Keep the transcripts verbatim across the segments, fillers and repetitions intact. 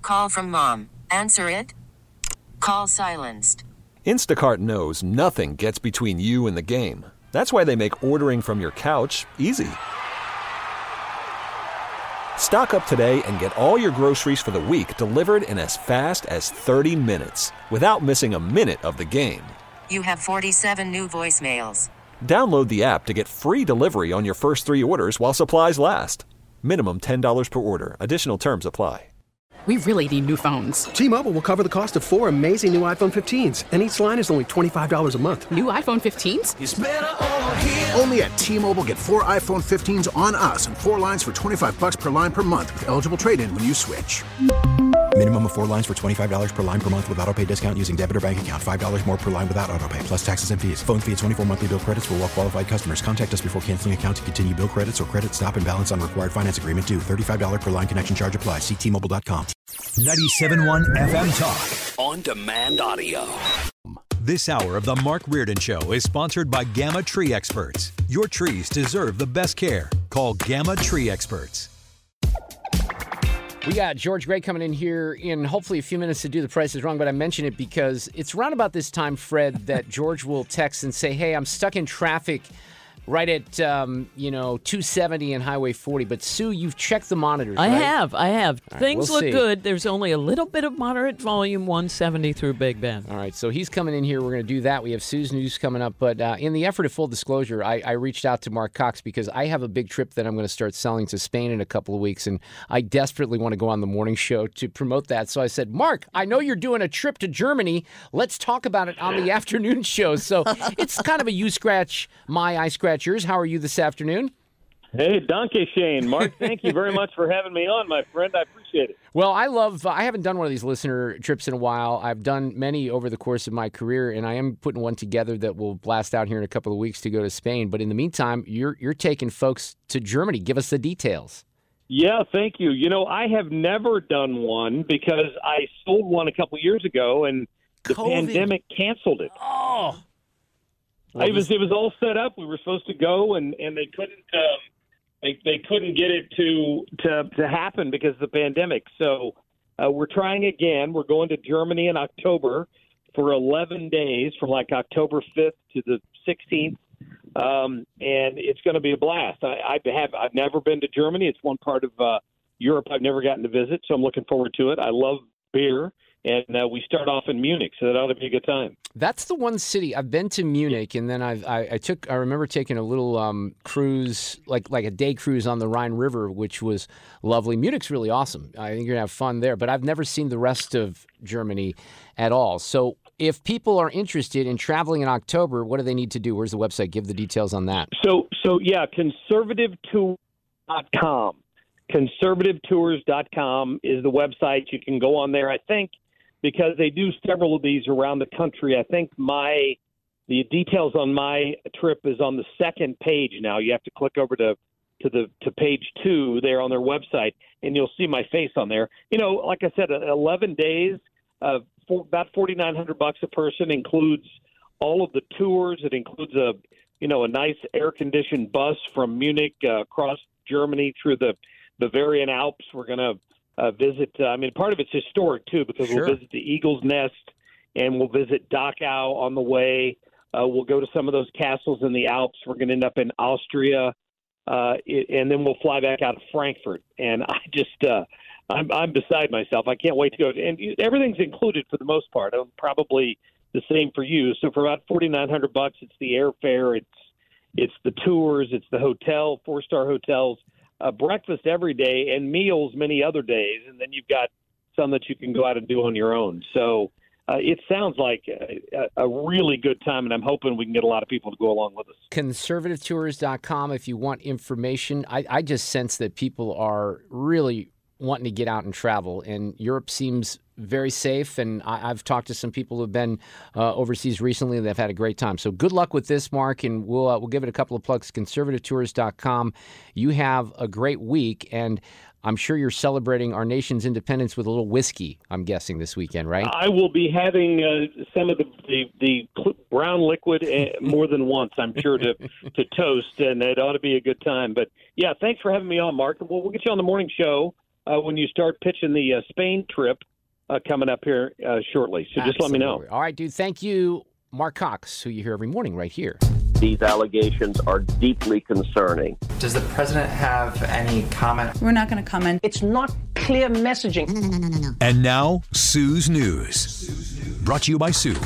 Call from mom. Answer it. Call silenced. Instacart knows nothing gets between you and the game. That's why they make ordering from your couch easy. Stock up today and get all your groceries for the week delivered in as fast as thirty minutes without missing a minute of the game. You have forty-seven new voicemails. Download the app to get free delivery on your first three orders while supplies last. Minimum ten dollars per order. Additional terms apply. We really need new phones. T-Mobile will cover the cost of four amazing new iPhone fifteens, and each line is only twenty-five dollars a month. New iPhone fifteens? It's better over here. Only at T-Mobile, get four iPhone fifteens on us and four lines for twenty-five bucks per line per month with eligible trade-in when you switch. Minimum of four lines for twenty-five dollars per line per month with autopay discount using debit or bank account. five dollars more per line without autopay, plus taxes and fees. Phone fee at twenty-four monthly bill credits for well-qualified customers. Contact us before canceling account to continue bill credits or credit stop and balance on required finance agreement due. thirty-five dollars per line connection charge applies. See T Mobile dot com. ninety-seven point one F M Talk. On demand audio. This hour of the Mark Reardon Show is sponsored by Gamma Tree Experts. Your trees deserve the best care. Call Gamma Tree Experts. We got George Gray coming in here in hopefully a few minutes to do The Price is Wrong, but I mention it because it's around about this time, Fred, that George will text and say, hey, I'm stuck in traffic right at, um, you know, two seventy and Highway forty. But, Sue, you've checked the monitors, I right? have. I have. All right, Things we'll look see. good. There's only a little bit of moderate volume, one seventy through Big Bend. All right, so he's coming in here. We're going to do that. We have Sue's news coming up. But uh, in the effort of full disclosure, I, I reached out to Mark Cox because I have a big trip that I'm going to start selling to Spain in a couple of weeks, and I desperately want to go on the morning show to promote that. So I said, Mark, I know you're doing a trip to Germany. Let's talk about it on the afternoon show. So it's kind of a you scratch my, I scratch yours. How are you this afternoon? Hey, Donkey Shane. Mark, thank you very much for having me on, my friend. I appreciate it. Well, I love, I haven't done one of these listener trips in a while. I've done many over the course of my career, and I am putting one together that will blast out here in a couple of weeks to go to Spain. But in the meantime, you're you're taking folks to Germany. Give us the details. Yeah, thank you. You know, I have never done one because I sold one a couple years ago, and the COVID. pandemic canceled it. Oh. Well, it was it was all set up. We were supposed to go, and, and they couldn't um, they they couldn't get it to to to happen because of the pandemic. So uh, we're trying again. We're going to Germany in October for eleven days, from like October fifth to the sixteenth, um, and it's going to be a blast. I, I have I've never been to Germany. It's one part of uh, Europe I've never gotten to visit, so I'm looking forward to it. I love beer. And uh, we start off in Munich, so that ought to be a good time. That's the one city I've been to Munich, and then I've, I I took I remember taking a little um, cruise, like like a day cruise on the Rhine River, which was lovely. Munich's really awesome. I think you're gonna have fun there. But I've never seen the rest of Germany at all. So if people are interested in traveling in October, what do they need to do? Where's the website? Give the details on that. So so yeah, conservative tours dot com. conservative tours dot com is the website. You can go on there. I think, because they do several of these around the country, I think my the details on my trip is on the second page now. You have to click over to to the to page two there on their website, and you'll see my face on there. You know, like I said, eleven days, uh, for about forty-nine hundred bucks a person, includes all of the tours. It includes a you know a nice air conditioned bus from Munich uh, across Germany through the Bavarian Alps. We're going to uh, visit. Uh, I mean, part of it's historic too, because Sure. we'll visit the Eagle's Nest, and we'll visit Dachau on the way. Uh, we'll go to some of those castles in the Alps. We're going to end up in Austria, uh, it, and then we'll fly back out of Frankfurt. And I just, uh, I'm, I'm beside myself. I can't wait to go. And everything's included for the most part. I'm probably the same for you. So for about forty-nine hundred bucks, it's the airfare, it's it's the tours, it's the hotel, four star hotels. Uh, breakfast every day and meals many other days, and then you've got some that you can go out and do on your own. So uh, it sounds like a, a really good time, and I'm hoping we can get a lot of people to go along with us. conservative tours dot com if you want information. I, I just sense that people are really wanting to get out and travel, and Europe seems very safe, and I, I've talked to some people who have been uh, overseas recently, and they've had a great time. So good luck with this, Mark, and we'll uh, we'll give it a couple of plugs. conservative tours dot com. You have a great week, and I'm sure you're celebrating our nation's independence with a little whiskey, I'm guessing, this weekend, right? I will be having uh, some of the, the, the brown liquid uh, more than once, I'm sure, to, to toast, and it ought to be a good time. But, yeah, thanks for having me on, Mark. Well, we'll get you on the morning show uh, when you start pitching the uh, Spain trip uh, coming up here uh, shortly. So just Absolutely. let me know. All right, dude. Thank you, Mark Cox, who you hear every morning right here. These allegations are deeply concerning. Does the president have any comment? We're not going to comment. It's not clear messaging. No, no, no, no, no, no. And now, Sue's News. Brought to you by Sue.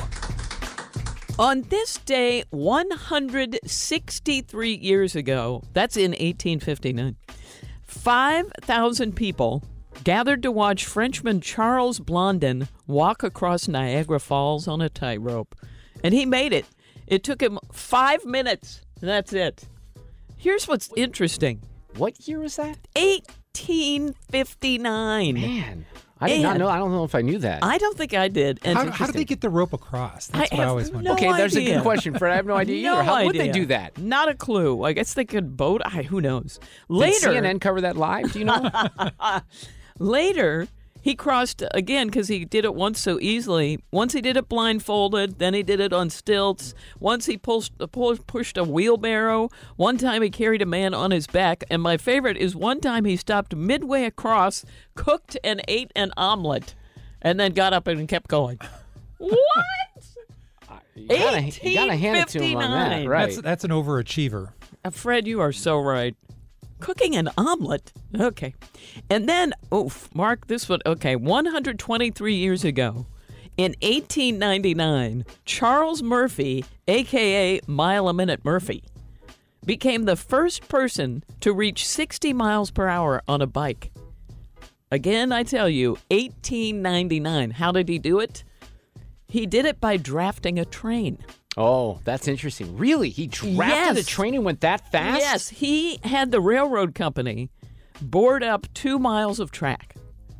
On this day, one hundred sixty-three years ago, that's in eighteen fifty-nine, five thousand people gathered to watch Frenchman Charles Blondin walk across Niagara Falls on a tightrope. And he made it. It took him five minutes. That's it. Here's what's interesting. What year was that? eighteen fifty-nine. Man, I did not know. I don't know if I knew that. I don't think I did. And How, how did they get the rope across? That's I what I have always wonder. no okay, there's idea. a good question, Fred. I have no idea No either. How would they idea. do that? Not a clue. I guess they could boat. I, who knows? Did Later, C N N cover that live? Do you know? Later, he crossed again because he did it once so easily. Once he did it blindfolded, then he did it on stilts. Once he pushed, pushed a wheelbarrow. One time he carried a man on his back. And my favorite is one time he stopped midway across, cooked and ate an omelet, and then got up and kept going. What? You gotta, you gotta hand it to him on that, right? That's, that's an overachiever. Uh, Fred, you are so right. Cooking an omelet. Okay. And then, oof, Mark, this one, okay, one hundred twenty-three years ago, in eighteen ninety-nine, Charles Murphy, a k a. Mile a Minute Murphy, became the first person to reach sixty miles per hour on a bike. Again, I tell you, eighteen ninety-nine. How did he do it? He did it by drafting a train. Oh, that's interesting. Really? He drafted Yes. a train and went that fast? Yes, he had the railroad company board up two miles of track.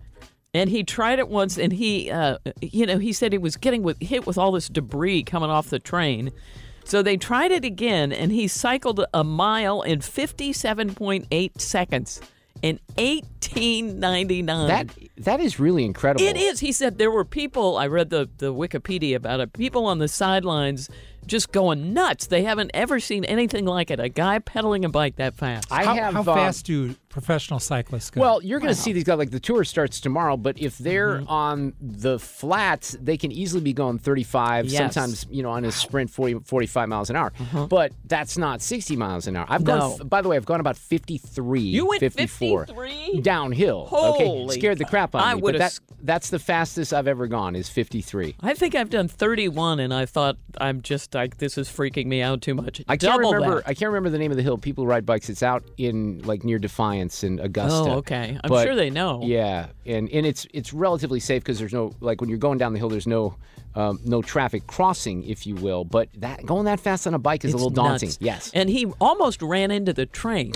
And he tried it once, and he, uh, you know, he said he was getting with, hit with all this debris coming off the train. So they tried it again, and he cycled a mile in fifty-seven point eight seconds in eighteen ninety-nine. That that is really incredible. It is. He said there were people, I read the, the Wikipedia about it, people on the sidelines just going nuts. They haven't ever seen anything like it. A guy pedaling a bike that fast. I how, have, how um, fast do professional cyclists go? Well, you're going to see these guys, like the tour starts tomorrow, but if they're Mm-hmm. on the flats, they can easily be going thirty-five, Yes. sometimes, you know, on a sprint, forty, forty-five miles an hour. Uh-huh. But that's not sixty miles an hour. I've No. gone, by the way, I've gone about fifty-three, You went fifty-four. fifty-three? Downhill. Holy okay, scared the crap out of I me. would've But s- that, that's the fastest I've ever gone is fifty-three. I think I've done thirty-one, and I thought, I'm just like, this is freaking me out too much. I can't Double remember. that. I can't remember the name of the hill. People ride bikes. It's out in like near Defiance in Augusta. Oh, okay. I'm But, sure they know. Yeah, and and it's it's relatively safe because there's no like when you're going down the hill, there's no um, no traffic crossing, if you will. But that going that fast on a bike is It's a little daunting. nuts. Yes. And he almost ran into the train.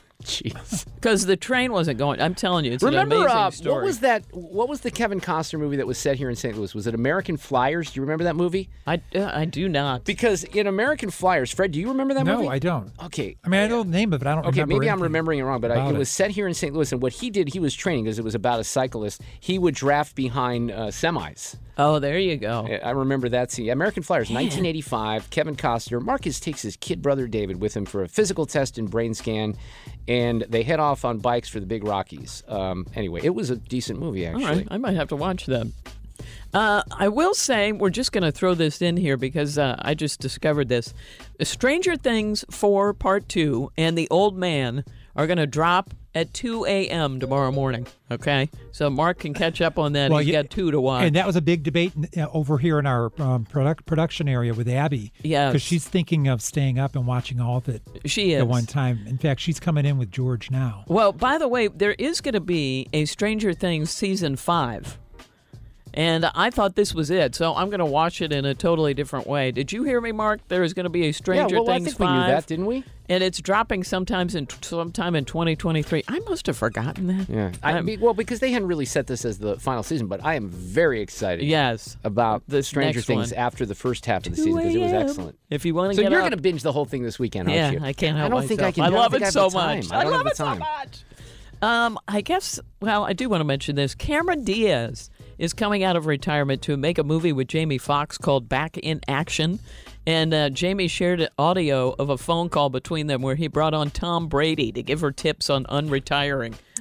Jeez. Because the train wasn't going. I'm telling you, it's Remember an amazing uh, story. what was that? What was the Kevin Costner movie that was set here in Saint Louis? Was it American Flyers? Do you remember that movie? I, uh, I do not. Because in American Flyers, Fred, do you remember that no, movie? I don't. Okay. I mean, I know the name of it. I don't Okay, remember maybe I'm anything remembering it wrong, but I, about it was set here in Saint Louis, and what he did, he was training because it was about a cyclist. He would draft behind uh, semis. Oh, there you go. I remember that scene. American Flyers, nineteen eighty-five. Kevin Costner. Marcus takes his kid brother David with him for a physical test and brain scan, and they head off on bikes for the Big Rockies. Um, anyway, it was a decent movie, actually. All right, I might have to watch that. Uh, I will say, we're just going to throw this in here because uh, I just discovered this. Stranger Things four Part two and The Old Man are going to drop at two a.m. tomorrow morning, okay? So Mark can catch up on that. Well, He's yeah, got two to watch. And that was a big debate uh, over here in our um, product, production area with Abby. Yes. Because she's thinking of staying up and watching all of it She is. at one time. In fact, she's coming in with George now. Well, by the way, there is going to be a Stranger Things season five. And I thought this was it, so I'm going to watch it in a totally different way. Did you hear me, Mark? There is going to be a Stranger yeah, well, Things I think five. we knew that, didn't we? And it's dropping sometimes in sometime in twenty twenty-three. I must have forgotten that. Yeah. I, be- well, because they hadn't really set this as the final season, but I am very excited. Yes. About the This Stranger next Things one. after the first half of the season because it was excellent. If you want to So get you're up- going to binge the whole thing this weekend, yeah, aren't you? I can't help I don't think I myself. can. I I don't love think it I have so the time. much. I don't love have it the so time. much. Um, I guess, well, I do want to mention this. Cameron Diaz is coming out of retirement to make a movie with Jamie Foxx called Back in Action. And uh, Jamie shared audio of a phone call between them where he brought on Tom Brady to give her tips on unretiring.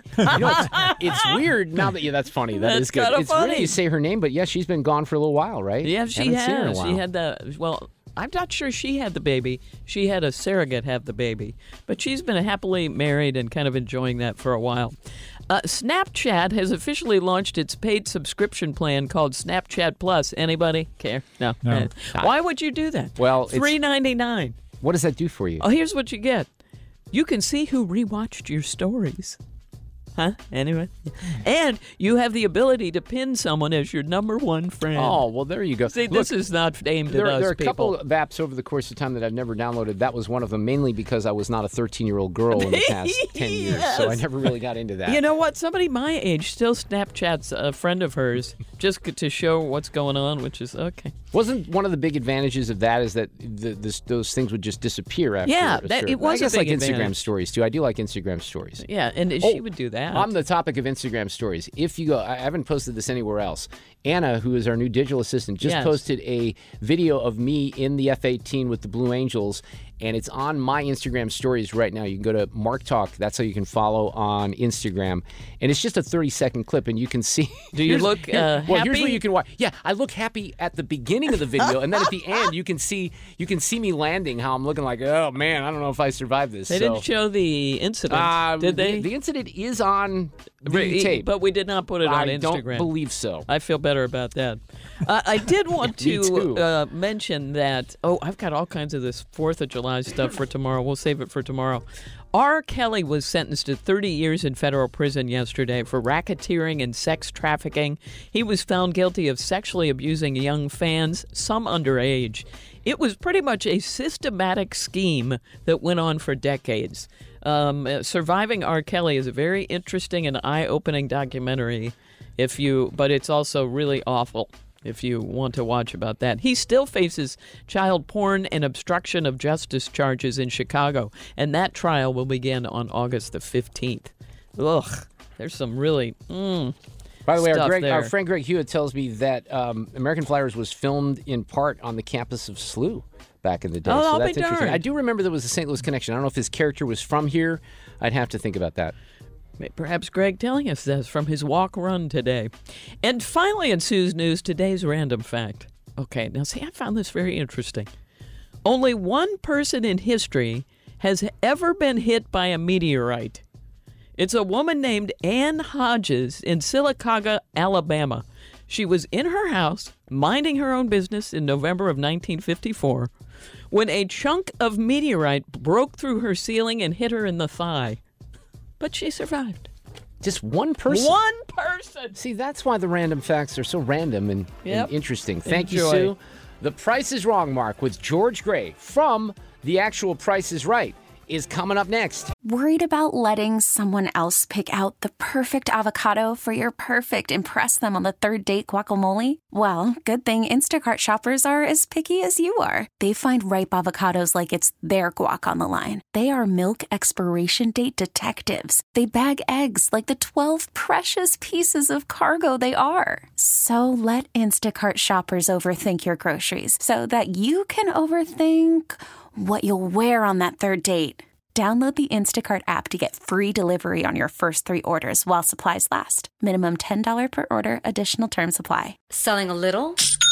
You know, it's, it's weird now that yeah, that's funny. That That's is good. kinda It's funny. weird you say her name, but yeah, she's been gone for a little while, right? Yeah, she Haven't seen her in a has. while. She had the well. I'm not sure she had the baby. She had a surrogate have the baby, but she's been happily married and kind of enjoying that for a while. Uh, Snapchat has officially launched its paid subscription plan called Snapchat Plus. Anybody care? No. No. Eh. Why would you do that? Well, it's- three ninety-nine. What does that do for you? Oh, here's what you get. You can see who rewatched your stories. Huh? Anyway. And you have the ability to pin someone as your number one friend. Oh, well, there you go. See, Look, this is not aimed there, at us, there are a people. couple of apps over the course of time that I've never downloaded. That was one of them, mainly because I was not a thirteen-year-old girl in the past ten years, so I Yes. never really got into that. You know what? Somebody my age still Snapchats a friend of hers just to show what's going on, which is okay. Wasn't one of the big advantages of that is that the, this, those things would just disappear after Yeah, a that- certain- it was I a guess like big Instagram advantage. stories, too. I do like Instagram stories. Yeah, and Oh, she would do that. On the topic of Instagram stories, if you go, I haven't posted this anywhere else. Anna, who is our new digital assistant, just Yes. posted a video of me in the F eighteen with the Blue Angels, and it's on my Instagram stories right now. You can go to Mark Talk. That's how you can follow on Instagram, and it's just a thirty-second clip, and you can see. Do you Here's- look, here- uh, well, here's happy? what you can watch. Yeah, I look happy at the beginning of the video, and then at the end, you can see you can see me landing. How I'm looking like, oh man, I don't know if I survived this. They so. didn't show the incident, Uh, did they? The, the incident is on the Re- tape, But we did not put it on I Instagram. don't believe so. I feel better about that. Uh, I did want Me too. to uh, mention that, oh, I've got all kinds of this fourth of July stuff for tomorrow. We'll save it for tomorrow. R. Kelly was sentenced to thirty years in federal prison yesterday for racketeering and sex trafficking. He was found guilty of sexually abusing young fans, some underage. It was pretty much a systematic scheme that went on for decades. Um, uh, Surviving R. Kelly is a very interesting and eye-opening documentary. If you, but it's also really awful if you want to watch about that. He still faces child porn and obstruction of justice charges in Chicago, and that trial will begin on August the fifteenth. Ugh, there's some really mm, By the way, our, stuff Greg, our there. friend Greg Hewitt tells me that um, American Flyers was filmed in part on the campus of S L U back in the day. Oh, so I'll be that's interesting. darned. I do remember there was a Saint Louis connection. I don't know if his character was from here. I'd have to think about that. Perhaps Greg telling us this from his walk run today. And finally, in Sue's News, today's random fact. Okay, now see, I found this very interesting. Only one person in history has ever been hit by a meteorite. It's a woman named Ann Hodges in Sylacauga, Alabama. She was in her house, minding her own business in November of nineteen fifty-four, when a chunk of meteorite broke through her ceiling and hit her in the thigh. But she survived. Just one person? One person! See, that's why the random facts are so random and, Yep. and interesting. Thank Enjoy. you, Sue. The Price is Wrong, Mark, with George Gray from The Actual Price is Right, is coming up next. Worried about letting someone else pick out the perfect avocado for your perfect impress them on the third date guacamole? Well, good thing Instacart shoppers are as picky as you are. They find ripe avocados like it's their guac on the line. They are milk expiration date detectives. They bag eggs like the twelve precious pieces of cargo they are. So let Instacart shoppers overthink your groceries so that you can overthink what you'll wear on that third date. Download the Instacart app to get free delivery on your first three orders while supplies last. Minimum ten dollars per order. Additional terms apply. Selling a little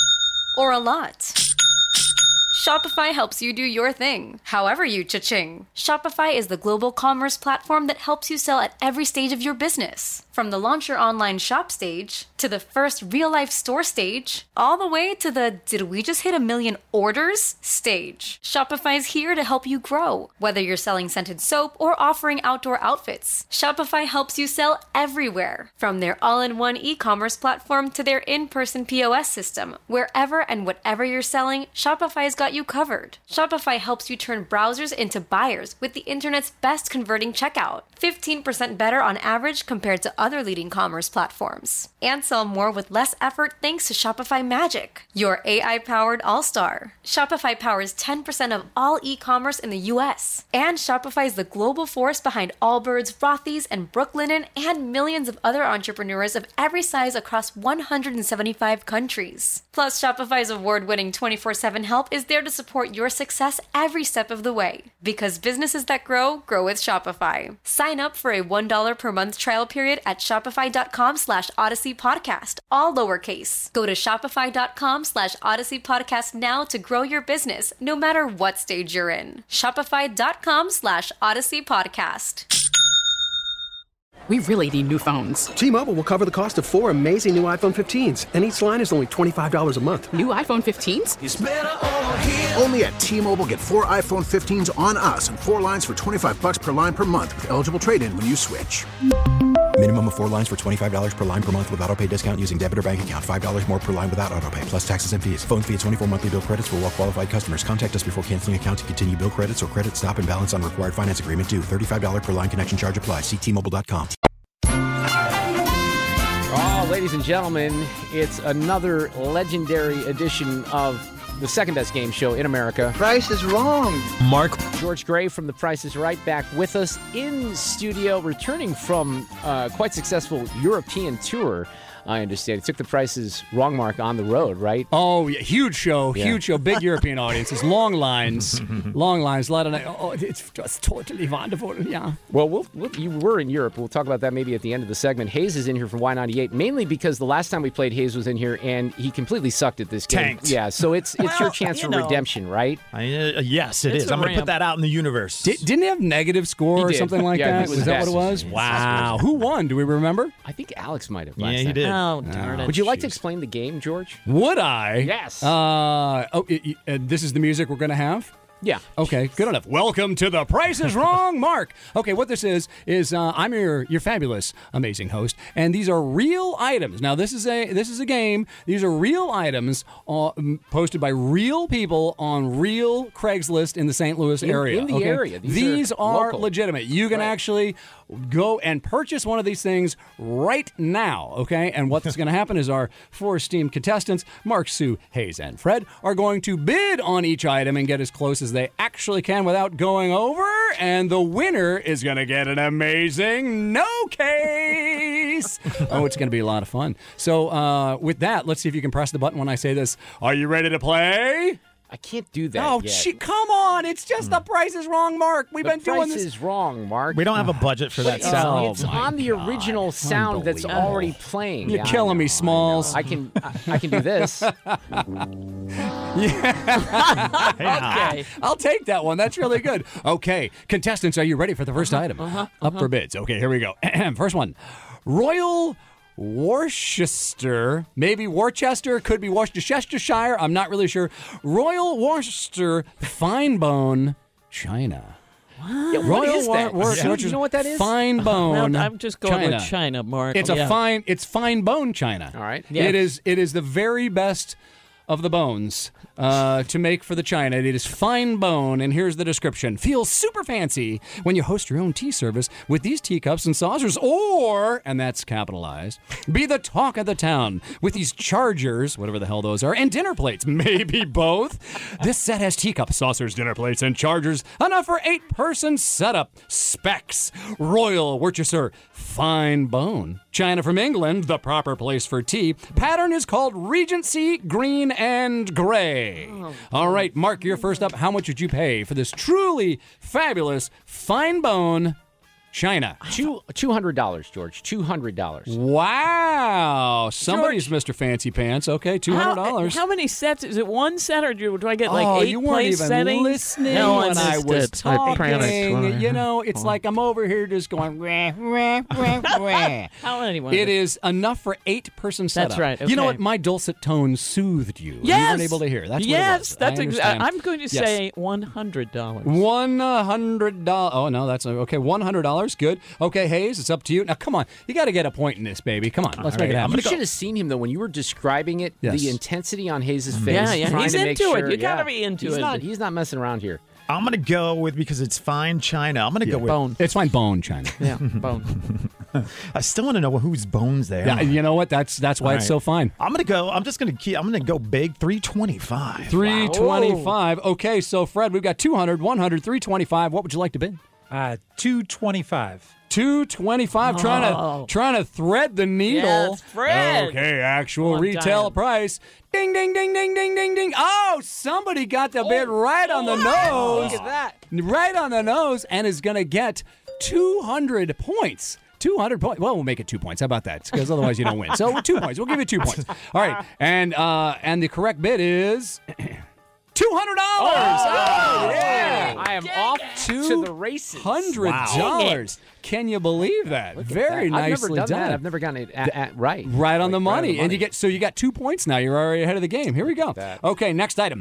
or a lot? Shopify helps you do your thing, however you cha-ching. Shopify is the global commerce platform that helps you sell at every stage of your business. From the launch your online shop stage, to the first real-life store stage, all the way to the did we just hit a million orders stage. Shopify's here to help you grow. Whether you're selling scented soap or offering outdoor outfits, Shopify helps you sell everywhere. From their all-in-one e-commerce platform to their in-person P O S system, wherever and whatever you're selling, Shopify's got you covered. Shopify helps you turn browsers into buyers with the internet's best converting checkout. fifteen percent better on average compared to other leading commerce platforms. And sell more with less effort thanks to Shopify Magic, your A I-powered all-star. Shopify powers ten percent of all e-commerce in the U S. And Shopify is the global force behind Allbirds, Rothy's, and Brooklinen, and millions of other entrepreneurs of every size across one hundred seventy-five countries. Plus, Shopify's award-winning twenty-four seven help is there to support your success every step of the way. Because businesses that grow, grow with Shopify. Sign Sign up for a one dollar per month trial period at shopify.com slash Odyssey Podcast, all lowercase. Go to shopify.com slash Odyssey Podcast now to grow your business, no matter what stage you're in. Shopify.com slash Odyssey Podcast. We really need new phones. T-Mobile will cover the cost of four amazing new iPhone fifteens, and each line is only twenty-five dollars a month. New iPhone fifteens? It's better over here. Only at T-Mobile, get four iPhone fifteens on us and four lines for twenty-five bucks per line per month with eligible trade-in when you switch. Minimum of four lines for twenty-five dollars per line per month with autopay discount using debit or bank account. five dollars more per line without autopay, plus taxes and fees. Phone fee at twenty-four monthly bill credits for well-qualified customers. Contact us before canceling account to continue bill credits or credit stop and balance on required finance agreement due. thirty-five dollars per line connection charge applies. See T Mobile dot com. Oh, ladies and gentlemen, it's another legendary edition of the second best game show in America. Price is Wrong. Mark. George Gray from The Price is Right back with us in studio, returning from a quite successful European tour. I understand. It took The Price is Wrong Mark on the road, right? Oh, yeah, huge show, Yeah. huge show, big European audiences, long lines, long lines, a lot of night. Oh, it's just totally wonderful, yeah. Well, we'll, we'll, you were in Europe. We'll talk about that maybe at the end of the segment. Hayes is in here from Y ninety-eight, mainly because the last time we played, Hayes was in here, and he completely sucked at this game. Tanked. Yeah, so it's it's Well, your chance you for know. redemption, right? I, uh, yes, it It's is. a I'm going to ramp. put that out in the universe. Di- didn't he have negative score He or did. something like Yeah, that? he was Was that what it best. was? He was Wow. best. Who won? Do we remember? I think Alex might have. Yeah, last he time. did. Oh, darn it. Would you like to explain the game, George? Would I? Yes. Uh, oh, it, it- uh, this is the music we're going to have? Yeah. Okay, good enough. Welcome to The Price is Wrong, Mark. Okay, what this is, is uh, I'm your your fabulous, amazing host, and these are real items. Now, this is a this is a game. These are real items uh, m- posted by real people on real Craigslist in the Saint Louis In- area. in the okay? area. These These are are, local. legitimate. You can Right. actually go and purchase one of these things right now, okay? And what's going to happen is our four esteemed contestants, Mark, Sue, Hayes, and Fred, are going to bid on each item and get as close as they actually can without going over, and the winner is going to get an amazing no case. Oh, it's going to be a lot of fun. So with with that, let's see if you can press the button when I say this. Are you ready to play? I can't do that Oh, yet. gee, come on. It's just The Price is Wrong, Mark. We've the been doing price this. is wrong, Mark. We don't have a budget for that It's, sound. it's Oh, my on the original sound that's Unbelievable. already playing. You're Yeah, I killing me, know, Smalls. I, can I, I can do this. Okay. I'll take that one. That's really good. Okay. Contestants, are you ready for the first item? Uh-huh. Up for bids. Okay, here we go. First one. Royal Worcester. Maybe Worcester. Could be Worcestershire. I'm not really sure. Royal Worcester Fine Bone China. Yeah, Royal what is War- that? Worcester. Do you know what that is? Fine bone. Well, I'm just going China. with China, Mark. It's Yeah. a fine. It's fine bone China. All right. Yes. It is. It is the very best of the bones uh, to make for the China. It is fine bone, and here's the description. Feels super fancy when you host your own tea service with these teacups and saucers, or, and that's capitalized, be the talk of the town with these chargers, whatever the hell those are, and dinner plates, maybe both. This set has teacups, saucers, dinner plates, and chargers, enough for eight-person setup. Specs, Royal Worcester Fine Bone. China from England, the proper place for tea. Pattern is called Regency Green and Gray. All right, Mark, you're first up. How much would you pay for this truly fabulous fine bone China? Two two hundred dollars, George. Two hundred dollars. Wow. Somebody's Mister Fancy Pants. Okay, two hundred dollars. How, how many sets? Is it one set, or do, do I get like oh, eight you weren't place even settings? listening No, when I missed was it. I talking. panicked. You know, it's like I'm over here just going. Wah, wah, wah, wah. How anyway? It is enough for eight-person setup. That's right, You know okay. what? My dulcet tones soothed you. Yes. You weren't able to hear. That's what it yes, was. that's I ex- understand. I'm going to Yes. say one hundred dollars. One hundred dollars. Oh no, that's okay. One hundred dollars. Good. Okay, Hayes, it's up to you. Now, come on. You got to get a point in this, baby. Come on, let's All make it right, happen. You should have seen him though when you were describing it. Yes. The intensity on Hayes' face. Yeah, yeah, trying he's to make into it. sure- You gotta yeah. be into he's it. Not, he's not messing around here. I'm going to go with, because it's fine China, I'm going to go with. Bone. It's fine, bone, China. Yeah, bone. I still want to know whose bones they are. Yeah, you know what? That's that's why All it's right. so fine. I'm going to go, I'm just going to keep, I'm going to go big, three twenty-five. three twenty-five. Okay, so Fred, we've got two hundred, one hundred, three twenty-five. What would you like to bid? Uh, two twenty-five. two twenty-five. Trying Oh. to trying to thread the needle. Yes, Fred. Okay, actual Come on, retail Diane. price. Ding, ding, ding, ding, ding, ding, ding. Oh, somebody got the bid right on the nose. Look at that. Right on the nose, and is going to get two hundred points. two hundred points. Well, we'll make it two points. How about that? Because otherwise you don't win. So two points. We'll give you two points. All right. And uh, and the correct bid is two hundred dollars. Oh, oh, yeah. I am off to the races. two hundred dollars. Wow. Can you believe that? Look Very that. I've nicely never done, done. that. I've never gotten it at, at, right. Right on like, the money. Right on the money. And you get so you got two points now. You're already ahead of the game. Here we go. Okay, next item.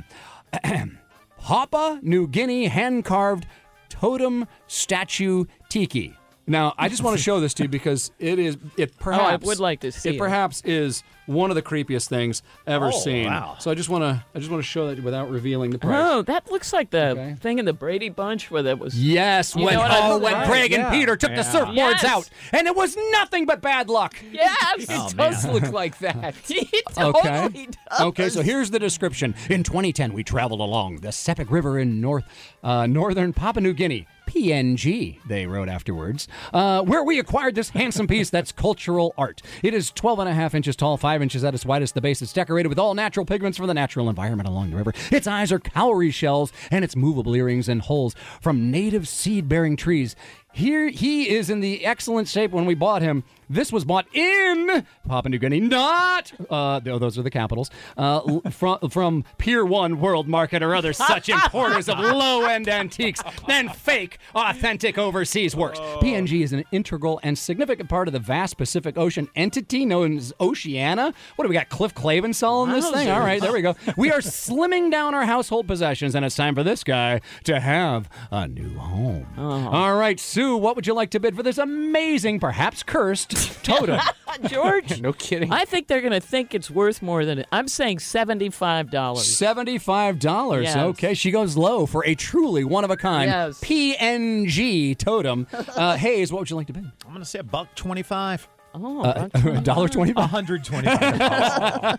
Papua New Guinea hand-carved totem statue tiki. Now, I just want to show this to you because it is, it perhaps, oh, I would like to see it. it. perhaps is one of the creepiest things ever Oh, seen. wow. So I just want to, I just want to show that without revealing the price. Oh, that looks like the thing in the Brady Bunch where that was. Yes, You when know what oh, I- when Right, Craig yeah. and Peter took the Yeah. surfboards Yes. out, and it was nothing but bad luck. Yes, It does look like that. it totally Okay. does. Okay, so here's the description. In twenty ten, we traveled along the Sepik River in north, uh, northern Papua New Guinea. P N G, they wrote afterwards, uh, where we acquired this handsome piece that's cultural art. It is twelve and a half inches tall, five inches at its widest. The base is decorated with all natural pigments from the natural environment along the river. Its eyes are cowrie shells, and its movable earrings and holes from native seed-bearing trees. Here he is in the excellent shape when we bought him. This was bought in Papua New Guinea, not, uh, no, those are the capitals, uh, from, from Pier one World Market or other such importers of low-end antiques and fake, authentic overseas works. P N G is an integral and significant part of the vast Pacific Ocean entity known as Oceania. What do we got, Cliff Clavinsall in this thing? All right, there we go. We are slimming down our household possessions, and it's time for this guy to have a new home. All right, Sue, what would you like to bid for this amazing, perhaps cursed, totem? George? No kidding. I think they're going to think it's worth more than it. I'm saying seventy-five dollars. seventy-five dollars. Yes. Okay, she goes low for a truly one-of-a-kind Yes. P N G totem. Uh, Hayes, what would you like to bid? I'm going to say a buck twenty-five. Oh, Uh, one dollar twenty-five? one hundred twenty-five.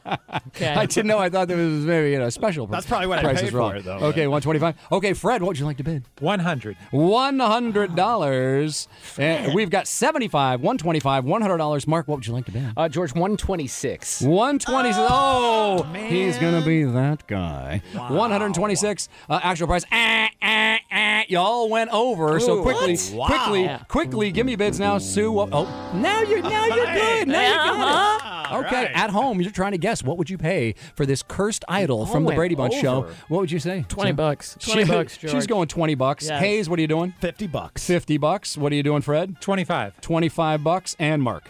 Okay. I didn't know. I thought there was maybe you know, special. That's probably what I prices paid for wrong. it, though, Okay, but- one twenty-five. Okay, Fred, what would you like to bid? one hundred. One hundred dollars. And we've got seventy-five, one twenty-five, one hundred dollars. Mark, what would you like to bid? Uh, George, one twenty-six. One twenty. Oh, he's gonna be that guy. One hundred twenty-six. Uh, actual price. Ah, ah, ah. Y'all went over. so Ooh, quickly, what? quickly, Wow. quickly. Give me bids now, Sue. What- Oh, now you're now you're good. Now you got it. Okay, right. at home, you're trying to guess what would you pay for this cursed idol from the went Brady Bunch show. over. What would you say? twenty Sue? bucks. Twenty She- bucks, George. She's going twenty bucks. Yes. Hayes, what are you doing? fifty bucks. Fifty bucks. What are you doing, Fred? twenty-five. Twenty-five bucks. And Mark.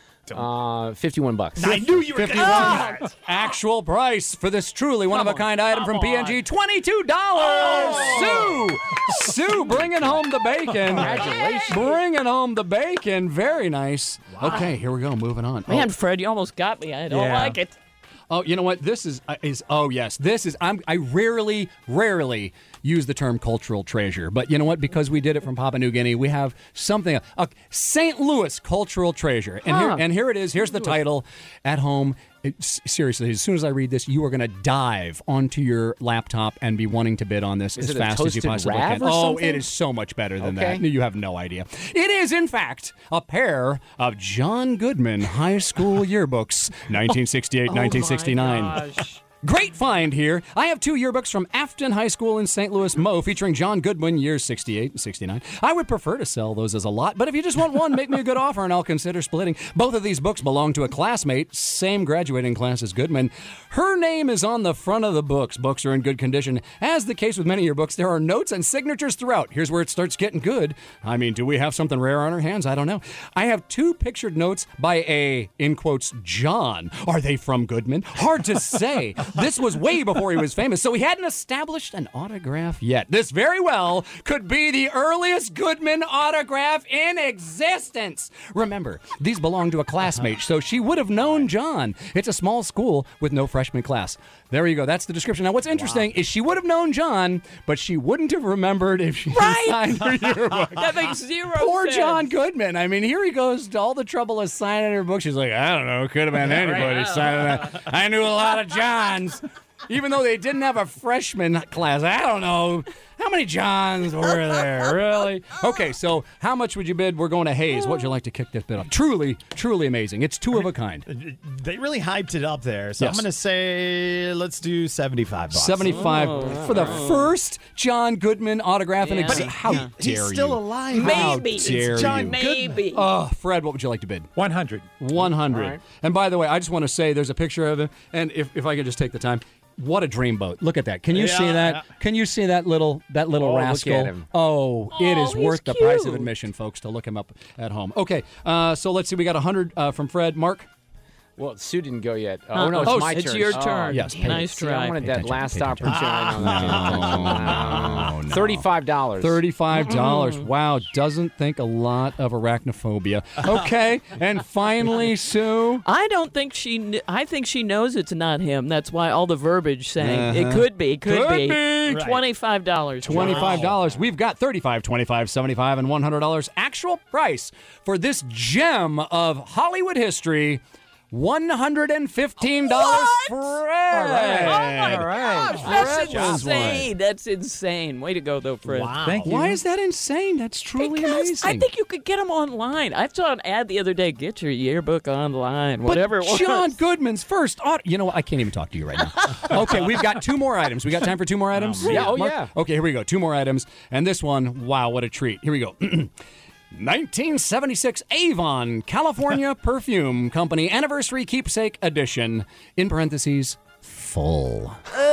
Uh, fifty-one bucks. I knew you were going to fifty-one. say that. Actual price for this truly one-of-a-kind item from P N G, twenty-two dollars. Sue! Sue bringing home the bacon. Congratulations. Bringing home the bacon. Very nice. Okay, here we go. Moving on. Man, Oh. Fred, you almost got me. I don't Yeah. like it. Oh, you know what? This is uh, is oh yes, this is I'm I rarely rarely use the term cultural treasure, but you know what? Because we did it from Papua New Guinea, we have something a Saint Louis cultural treasure, and here Huh. and here it is. Here's the title. At home. It, s- seriously, as soon as I read this, you are going to dive onto your laptop and be wanting to bid on this Is as it a fast as you toasted possibly Rav can. or Oh, something? it is so much better than Okay. that. You have no idea. It is, in fact, a pair of John Goodman high school yearbooks, nineteen sixty-eight, nineteen sixty-nine. Oh, my gosh. Great find here. I have two yearbooks from Afton High School in Saint Louis, Mo, featuring John Goodman, years sixty-eight and sixty-nine. I would prefer to sell those as a lot, but if you just want one, make me a good offer and I'll consider splitting. Both of these books belong to a classmate, same graduating class as Goodman. Her name is on the front of the books. Books are in good condition. As the case with many yearbooks, there are notes and signatures throughout. Here's where it starts getting good. I mean, do we have something rare on our hands? I don't know. I have two pictured notes by a, in quotes, John. Are they from Goodman? Hard to say. This was way before he was famous, so he hadn't established an autograph yet. This very well could be the earliest Goodman autograph in existence. Remember, these belong to a classmate, so she would have known John. It's a small school with no freshman class. There you go. That's the description. Now, what's interesting is she would have known John, but she wouldn't have remembered if she Right. signed her yearbook. That makes zero Poor sense. John Goodman. I mean, here he goes to all the trouble of signing her book. She's like, I don't know. Could have been anybody signing that. I knew a lot of Johns. Even though they didn't have a freshman class. I don't know. I How many Johns were there? Really? Okay, so how much would you bid? We're going to Hayes. What would you like to kick this bid up? Truly, truly amazing. It's two of a kind. They really hyped it up there, so Yes. I'm going to say let's do seventy-five bucks. seventy-five Oh, for the wow. first John Goodman autograph in Yeah. exi- But How he- dare he's you? still alive. How Maybe. It's dare John you? Maybe. Oh, Fred, what would you like to bid? one hundred. one hundred. All right. And by the way, I just want to say there's a picture of him, and if, if I could just take the time, what a dreamboat. Look at that. Can you Yeah, see that? yeah. Can you see that little that little Oh, look rascal? at him. Oh, it Oh, is he's worth the price of cute. admission, folks, to look him up at home. Okay, uh, so let's see. We got one hundred uh, from Fred. Mark? Well, Sue didn't go yet. Oh, Uh, no, it's oh, my it's turn. your Oh, turn. Yes, damn pay- it. Nice See, I try. wanted Pay that attention, last pay attention. opportunity. Oh, no. thirty-five dollars. thirty-five dollars. Wow, doesn't think a lot of arachnophobia. Okay, and finally, Sue. I don't think she. Kn- I think she knows it's not him. That's why all the verbiage saying it Uh-huh. could be. Could, Could be. be. Twenty-five dollars. twenty-five dollars. We've got thirty-five, twenty-five, seventy-five, and one hundred dollars. Actual price for this gem of Hollywood history, one hundred fifteen dollars. Fred. Oh my All right. gosh, that's Fred was insane. one. That's insane. Way to go, though, Fred. Wow. Thank you. Why is that insane? That's truly Because amazing. I think you could get them online. I saw an ad the other day. Get your yearbook online, But whatever it was. John Goodman's first auto. You know what? I can't even talk to you right now. Okay, we've got two more items. We got time for two more items? Yeah, oh, Mark? yeah. Okay, here we go. Two more items. And this one, wow, what a treat. Here we go. nineteen seventy-six Avon California Perfume Company Anniversary Keepsake Edition. In parentheses, full.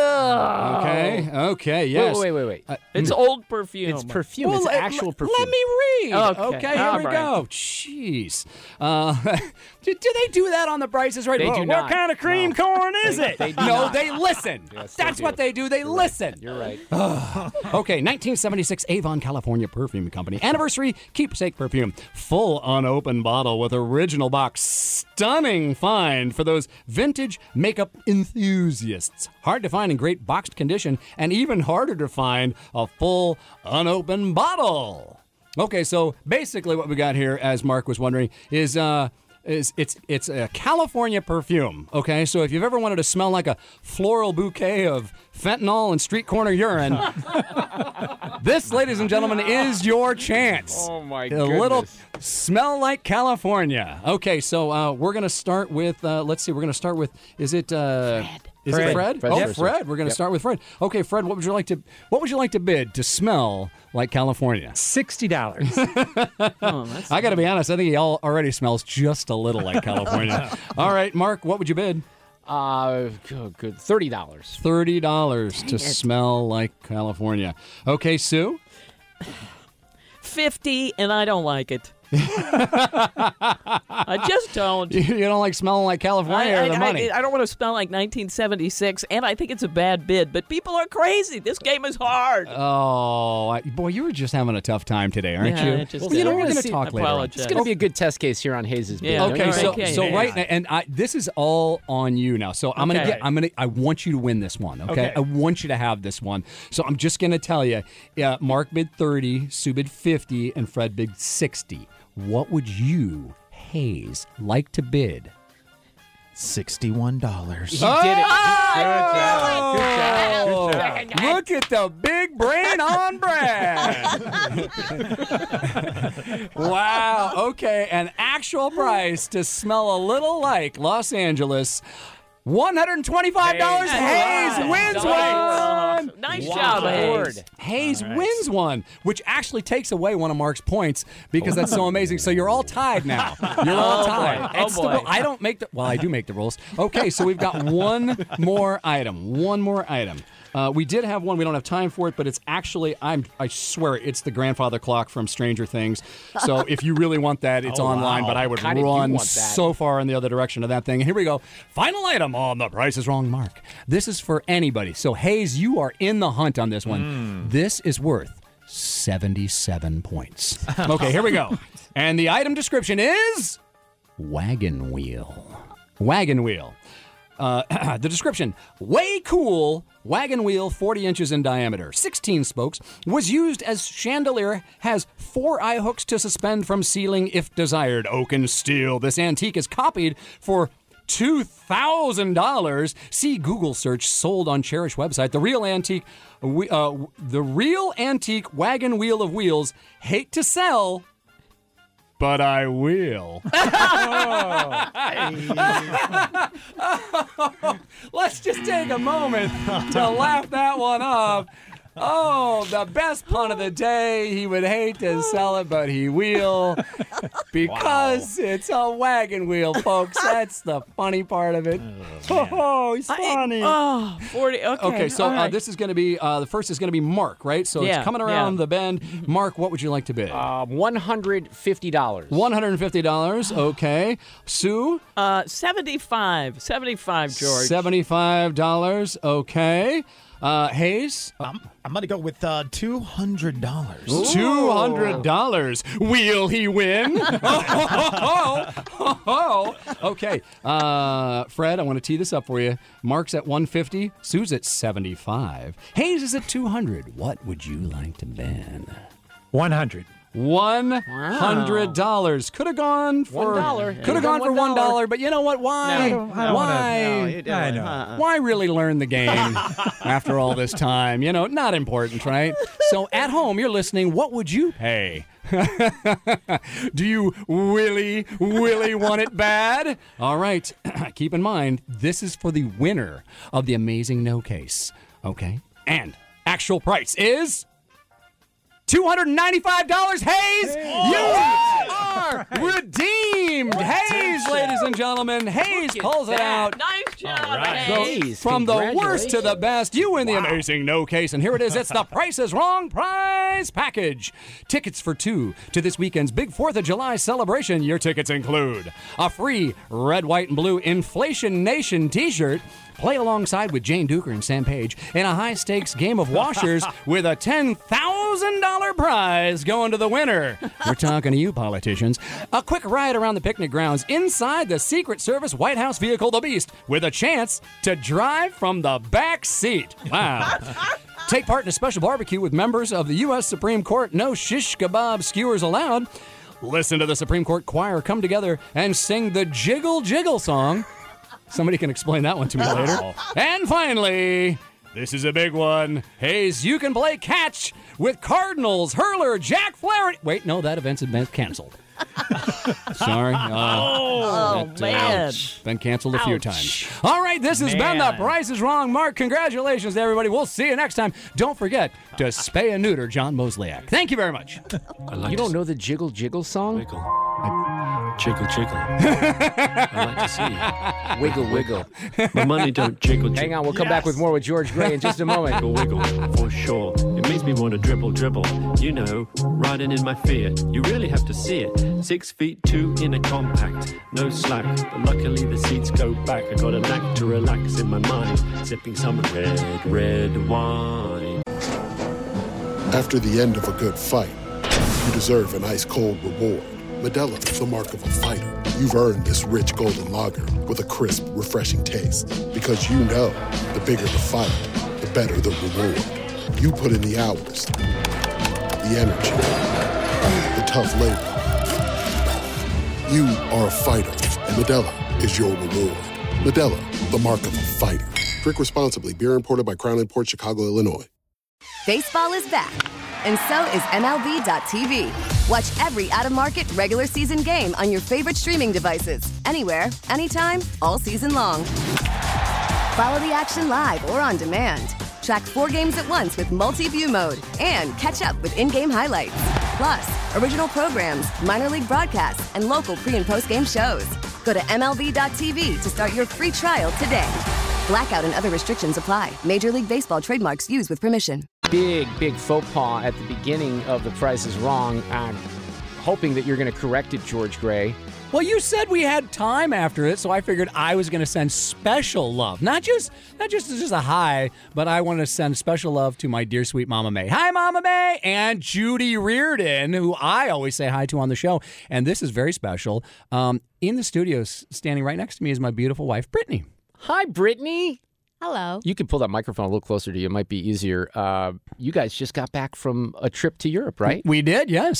Okay, okay, yes. Wait, wait, wait, wait. Uh, It's mm. old perfume. It's perfume. Well, it's let- actual let- perfume. Let me read. Okay, Okay, here all we right. go. Jeez. Uh, do, do they do that on the prices right They now? do What not. kind of cream No. corn is They- it? they do no, not. they listen. Yes, they That's do. what they do. They You're listen. Right. You're right. Okay, nineteen seventy-six Avon California Perfume Company Anniversary Keepsake Perfume. Full unopened bottle with original box. Stunning find for those vintage makeup enthusiasts. Hard to find in great boxed condition, and even harder to find a full unopened bottle. Okay, so basically what we got here, as Mark was wondering, is uh is it's it's a California perfume. Okay, so if you've ever wanted to smell like a floral bouquet of fentanyl and street corner urine, this, ladies and gentlemen, is your chance. Oh, my A goodness. little smell like California. Okay, so uh, we're gonna start with uh, let's see, we're gonna start with is it uh, Fred. Is Fred. it Fred? Fred's oh, first. Fred. We're gonna Yep. start with Fred. Okay, Fred. What would you like to What would you like to bid to smell like California? Sixty dollars. Oh, that's I got to be honest. I think he all already smells just a little like California. All right, Mark. What would you bid? Uh, good, good. Thirty dollars. Thirty dollars to it. smell like California. Okay, Sue. fifty, and I don't like it. I just don't. You don't like smelling like California I, or the I- money? I, I don't want to smell like nineteen seventy-six, and I think it's a bad bid, but people are crazy. This game is hard. Oh, I, boy, you were just having a tough time today, aren't Yeah, you? it just well, you know, is. we're going to See, talk later on. apologize. It's going to be a good test case here on Hayes' bid. Yeah, don't Okay, you so think? Okay, so yeah. right now, and I this is all on you now. So I'm gonna Okay. get I'm gonna I want you to win this one. Okay, Okay. I want you to have this one. So I'm just gonna tell you, uh, Mark bid thirty, Sue bid fifty, and Fred bid sixty. What would you, Hayes, like to bid? Sixty-one dollars. He did it. Good job. Good job. Oh, Good job. look at the big brain on Brad. Wow. Okay, an actual price to smell a little like Los Angeles. one hundred twenty-five dollars. Hayes, Hayes wins Nice. one. Nice Wow. job, Hayes. Lord. Hayes wins one, which actually takes away one of Mark's points because that's so amazing. So you're all tied now. You're all Oh, tied. boy. Oh, It's the boy. rule. I don't make the well, I do make the rules. Okay, so we've got one more item. One more item. Uh, we did have one. We don't have time for it, but it's actually I'm I swear it's the grandfather clock from Stranger Things. So if you really want that, it's Oh, online. wow. But I would Kinda do run want that. so far in the other direction of that thing. Here we go. Final item on the Price is Wrong mark. This is for anybody. So Hayes, you are in the hunt on this one. This is worth seventy-seven points. Okay, here we go. And the item description is wagon wheel. Wagon wheel. Uh, the description, way cool wagon wheel, forty inches in diameter, sixteen spokes, was used as chandelier, has four eye hooks to suspend from ceiling if desired. Oak and steel. This antique is copied for two thousand dollars. See Google search sold on cherished website. The real antique, uh, the real antique wagon wheel of wheels. Hate to sell, but I will. Oh. Let's just take a moment to laugh that one off. Oh, the best pun of the day. He would hate to sell it, but he will. Because wow. It's a wagon wheel, folks. That's the funny part of it. Oh, oh he's funny. I, oh, forty. Okay. Okay, so right. uh, this is going to be, uh, the first is going to be Mark, right? So yeah, it's coming around yeah. the bend. Mark, what would you like to bid? Uh, one hundred fifty dollars. one hundred fifty dollars, okay. Sue? Uh, seventy-five. seventy-five, George. seventy-five dollars, okay. Uh, Hayes? I'm, I'm going to go with uh, two hundred dollars. two hundred dollars. Will he win? oh, oh, oh, okay. Uh, Fred, I want to tee this up for you. Mark's at one hundred fifty dollars. Sue's at seventy-five dollars. Hayes is at two hundred dollars. What would you like to bet? one hundred dollars. One hundred dollars. Could have gone for one dollar. Could have gone for one dollar, but you know what? Why? No, I don't why? Wanna, no, I know. Uh-uh. Why really learn the game after all this time? You know, not important, right? So at home, you're listening. What would you pay? Do you really, really want it bad? All right. Keep in mind, this is for the winner of the Amazing No Case. Okay. And actual price is two hundred ninety-five dollars. Hayes, you are redeemed. Hayes, ladies and gentlemen. Hayes pulls it out. Nice job, right. Hayes. So, from the worst to the best, you win the wow. Amazing No Case. And here it is. It's the Price is Wrong prize package. Tickets for two to this weekend's big fourth of July celebration. Your tickets include a free red, white, and blue Inflation Nation t-shirt. Play alongside with Jane Duker and Sam Page in a high-stakes game of washers with a ten thousand dollars prize going to the winner. We're talking to you, politicians. A quick ride around the picnic grounds inside the Secret Service White House vehicle, the Beast, with a chance to drive from the back seat. Wow. Take part in a special barbecue with members of the U S Supreme Court. No shish kebab skewers allowed. Listen to the Supreme Court choir come together and sing the Jiggle Jiggle song. Somebody can explain that one to me later. And finally, this is a big one. Hayes, you can play catch with Cardinals hurler Jack Flaherty. Wait, no, that event's been canceled. Sorry. Uh, oh, that, man. Uh, been canceled a few Ouch. times. All right, this has man. been The Price is Wrong. Mark, congratulations to everybody. We'll see you next time. Don't forget to spay and neuter John Mosleyak. Thank you very much. Like you don't know the Jiggle Jiggle song? Wiggle. I, jiggle, jiggle. I like to see you. Wiggle, wiggle. My money don't jiggle, jiggle. Hang on, we'll come yes. back with more with George Gray in just a moment. Wiggle, wiggle, for sure. It makes me want to dribble, dribble. You know, riding in my fear. You really have to see it. Six feet two in a compact. No slack, but luckily the seats go back. I got a knack to relax in my mind. Sipping some red, red wine. After the end of a good fight, you deserve an ice-cold reward. Modelo, the mark of a fighter. You've earned this rich golden lager with a crisp, refreshing taste. Because you know, the bigger the fight, the better the reward. You put in the hours, the energy, the tough labor. You are a fighter, and Modelo is your reward. Modelo, the mark of a fighter. Drink responsibly. Beer imported by Crown Imports, Chicago, Illinois. Baseball is back, and so is M L B dot T V. Watch every out-of-market regular season game on your favorite streaming devices. Anywhere, anytime, all season long. Follow the action live or on demand. Track four games at once with multi-view mode and catch up with in-game highlights. Plus, original programs, minor league broadcasts, and local pre- and post-game shows. Go to M L B dot T V to start your free trial today. Blackout and other restrictions apply. Major League Baseball trademarks used with permission. Big, big faux pas at the beginning of The Price is Wrong. I'm hoping that you're going to correct it, George Gray. Well, you said we had time after it, so I figured I was going to send special love. Not just not just, just a hi, but I want to send special love to my dear sweet Mama May. Hi, Mama May! And Judy Reardon, who I always say hi to on the show. And this is very special. Um, in the studio, standing right next to me, is my beautiful wife, Brittany. Hi, Brittany. Hello. You can pull that microphone a little closer to you. It might be easier. Uh, you guys just got back from a trip to Europe, right? We did, yes.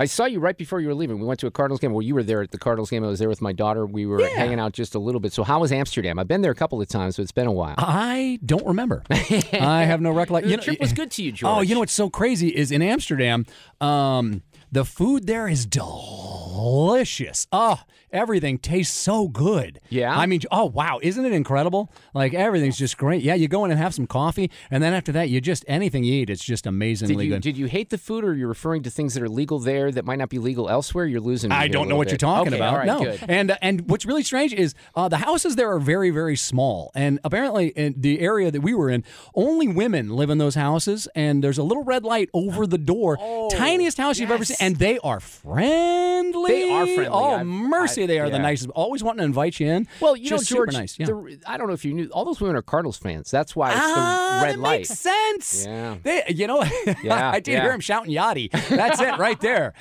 I saw you right before you were leaving. We went to a Cardinals game. Well, you were there at the Cardinals game. I was there with my daughter. We were Yeah. hanging out just a little bit. So how was Amsterdam? I've been there a couple of times, so it's been a while. I don't remember. I have no recollection. The You know- trip was good to you, George. Oh, you know what's so crazy is in Amsterdam, um, the food there is delicious. Oh, everything tastes so good. Yeah? I mean, oh, wow. Isn't it incredible? Like, everything's just great. Yeah, you go in and have some coffee, and then after that, you just, anything you eat, it's just amazingly Did you, good. did you hate the food, or are you referring to things that are legal there that might not be legal elsewhere? You're losing me I here a don't know little what bit. you're talking Okay, about. all right, no, good. and uh, and what's really strange is uh, the houses there are very very small, and apparently in the area that we were in, only women live in those houses, and there's a little red light over the door, tiniest house you've ever seen, and they are friendly. They are friendly. Oh I've- mercy, I- they are the yeah. nicest. Always wanting to invite you in. Well, you Just know, George, super nice. Yeah. the, I don't know if you knew, all those women are Cardinals fans. That's why it's Ah, the red that light. makes sense. Yeah. They, you know, Yeah, I did yeah. hear him shouting Yachty. That's it right there.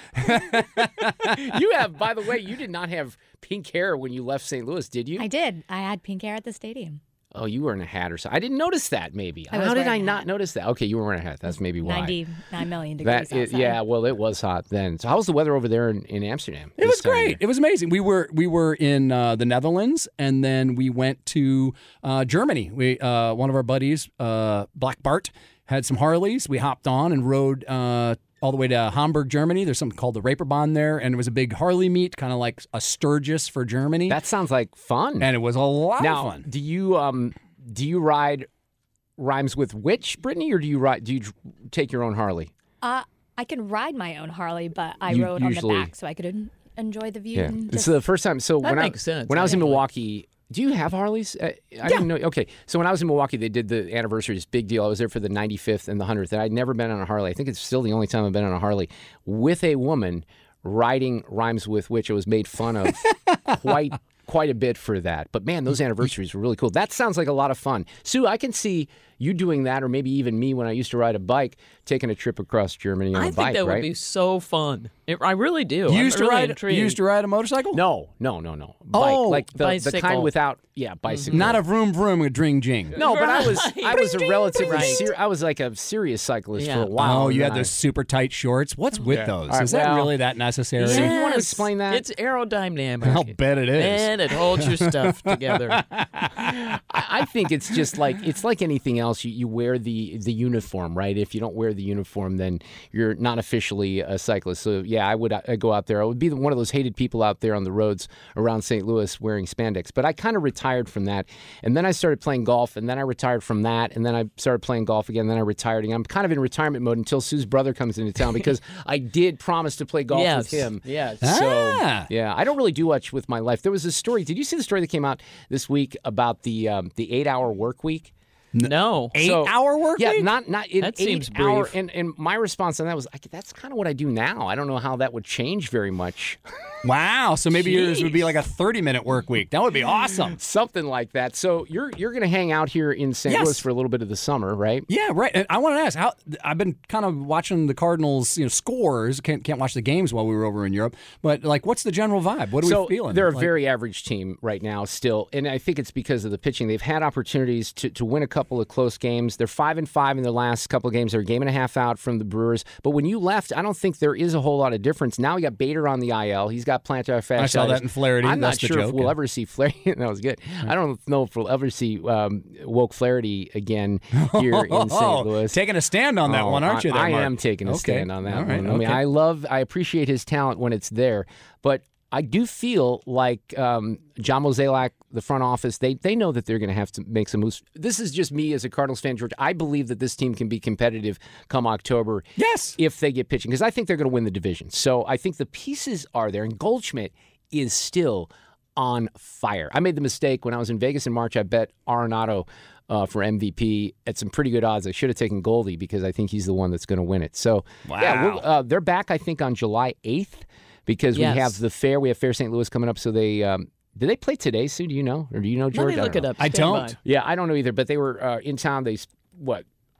You have, by the way, you did not have pink hair when you left Saint Louis, did you? I did. I had pink hair at the stadium. Oh, you were in a hat or something. I didn't notice that, maybe. I was How did I wearing a not hat. notice that? Okay, you were wearing a hat. That's maybe why. ninety-nine million degrees That, it, outside. yeah, well, it was hot then. So how was the weather over there in, in Amsterdam? It was this time of great. year? It was amazing. We were we were in uh, the Netherlands, and then we went to uh, Germany. We uh, one of our buddies, uh, Black Bart, had some Harleys. We hopped on and rode uh, all the way to Hamburg, Germany. There's something called the Reeperbahn there, and it was a big Harley meet, kind of like a Sturgis for Germany. That sounds like fun. And it was a lot now, of fun. do you um do you ride rhymes with which, Brittany, or do you ride do you dr- take your own Harley? Uh, I can ride my own Harley, but I You rode usually- on the back so I could en- enjoy the view. Yeah. and It's just- the first time. So That when makes I sense, when I was in actually. Milwaukee, do you have Harleys? Uh, I didn't know. Okay, so when I was in Milwaukee, they did the anniversary. This big deal. I was there for the ninety-fifth and the hundredth, and I'd never been on a Harley. I think it's still the only time I've been on a Harley with a woman riding rhymes with which I was made fun of quite quite a bit for that. But man, those anniversaries were really cool. That sounds like a lot of fun. Sue, I can see you doing that, or maybe even me when I used to ride a bike, taking a trip across Germany on I a think bike, that right? would be so fun. It, I really do. You I'm used to really ride. intrigued. You used to ride a motorcycle? No, no, no, no. Bike, Oh, like the, the bicycle. kind without, yeah, bicycle. Not a vroom vroom with dring jing. No, but I was I was a Right. relatively Right. ser- I was like a serious cyclist Yeah. for a while. Oh, you and had then those super tight shorts. What's with Yeah. those? All right, Is that well- really that necessary? So you want to Yes. explain that? It's aerodynamic. I'll bet it is. And it holds your stuff together. I, I think it's just like it's like anything else. You, you wear the the uniform, right? If you don't wear the uniform, then you're not officially a cyclist. So yeah, I would I go out there. I would be the- one of those hated people out there on the roads around Saint Louis wearing spandex. But I kind of retired from that, and then I started playing golf, and then I retired from that, and then I started playing golf again. And then I retired again. I'm kind of in retirement mode until Sue's brother comes into town because I did promise to play golf Yes. with him. Yes. So Ah. yeah, I don't really do much with my life. There was a story. Did you see the story that came out this week about the um, the eight hour work week? No. Eight So- hour work Yeah, week? not not in That eight seems hour. brief. And, and my response on that was, I, that's kind of what I do now. I don't know how that would change very much. Wow. So maybe yours would be like a thirty minute work week. That would be awesome. Something like that. So you're you're going to hang out here in Saint Yes. Louis for a little bit of the summer, right? Yeah, right. And I want to ask how I've been kind of watching the Cardinals, you know, scores. Can't can't watch the games while we were over in Europe. But like, what's the general vibe? What are so we feeling? They're a Like- very average team right now still, and I think it's because of the pitching. They've had opportunities to, to win a couple of close games. They're five and five in their last couple of games. They're a game and a half out from the Brewers. But when you left, I don't think there is a whole lot of difference. Now you got Bader on the I L. He's got plantar fasciitis. I saw that in Flaherty. I'm That's not the sure if joke. we'll ever see Flaherty. That was good. I don't know if we'll ever see um, Woke Flaherty again here in Saint Louis. Taking a stand on that Oh, one, aren't you? I, There, I Mark? am taking a Okay. stand on that All right, one. I mean, okay. I love, I appreciate his talent when it's there, but I do feel like um, John Mozeliak, the front office, they they know that they're going to have to make some moves. This is just me as a Cardinals fan, George. I believe that this team can be competitive come October. Yes. If they get pitching, because I think they're going to win the division. So I think the pieces are there, and Goldschmidt is still on fire. I made the mistake when I was in Vegas in March. I bet Arenado uh, for M V P at some pretty good odds. I should have taken Goldie because I think he's the one that's going to win it. So yeah, Wow. we'll, uh, they're back, I think, on July eighth because Yes. we have the fair. We have Fair Saint Louis coming up. So they um, did they play today, Sue? Do you know, or do you know, George? Let me I look don't it know. up. I Stand don't. by. Yeah, I don't know either. But they were uh, in town. They what?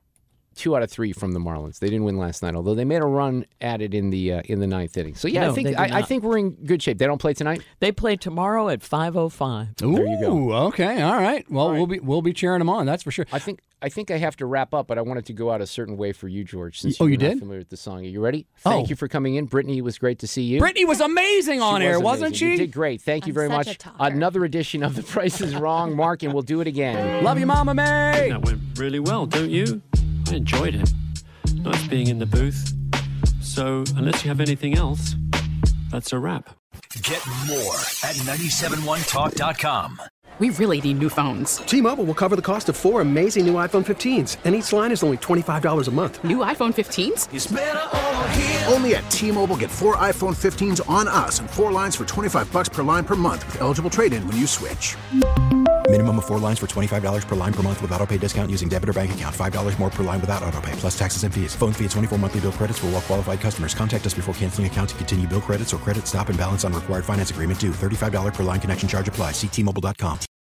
two out of three from the Marlins. They didn't win last night, although they made a run at it in the uh, in the ninth inning. So yeah, No, I think they did I, I not. think we're in good shape. They don't play tonight. They play tomorrow at five oh five. Ooh, There you go. okay, all right. Well, we'll be we'll be cheering them on. That's for sure. I think I think I have to wrap up, but I wanted to go out a certain way for you, George. Since Oh, you you were not did? familiar with the song. Are you ready? Thank Oh. you for coming in, Brittany. It was great to see you. Brittany was amazing She on was air, amazing. wasn't she? You did great. Thank you I'm very such a much. talker. Another edition of The Price is Wrong, Mark, and we'll do it again. Love you, Mama May. That went really well, don't you? I enjoyed it. Nice being in the booth. So, unless you have anything else, that's a wrap. Get more at nine seven one talk dot com. We really need new phones. T-Mobile will cover the cost of four amazing new iPhone fifteens, and each line is only twenty-five dollars a month. New iPhone fifteens? It's better over here. Only at T-Mobile, get four iPhone fifteens on us and four lines for twenty-five bucks per line per month with eligible trade-in when you switch. Minimum of four lines for twenty-five dollars per line per month with autopay discount using debit or bank account. five dollars more per line without autopay, plus taxes and fees. Phone fee at twenty-four monthly bill credits for well-qualified customers. Contact us before canceling account to continue bill credits or credit stop and balance on required finance agreement due. thirty-five dollars per line connection charge applies. See T Mobile dot com.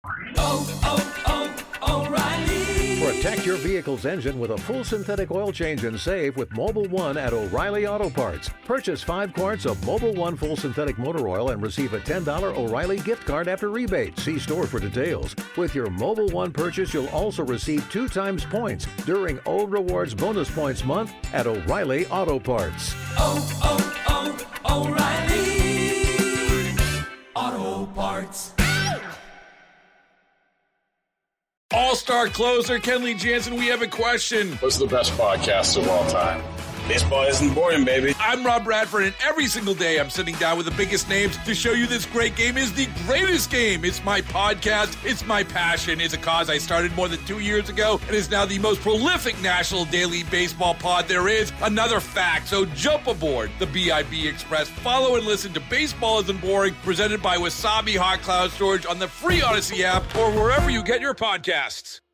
Protect your vehicle's engine with a full synthetic oil change and save with Mobile One at O'Reilly Auto Parts. Purchase five quarts of Mobile One full synthetic motor oil and receive a ten dollars O'Reilly gift card after rebate. See store for details. With your Mobile One purchase, you'll also receive two times points during O Rewards Bonus Points Month at O'Reilly Auto Parts. Oh, oh, oh, O'Reilly Auto Parts. All-star closer Kenley Jansen, we have a question. What's the best podcast of all time? Baseball isn't boring, baby. I'm Rob Bradford, and every single day I'm sitting down with the biggest names to show you this great game is the greatest game. It's my podcast. It's my passion. It's a cause I started more than two years ago and is now the most prolific national daily baseball pod there is. Another fact, so jump aboard the B I B Express. Follow and listen to Baseball Isn't Boring, presented by Wasabi Hot Cloud Storage on the free Odyssey app or wherever you get your podcasts.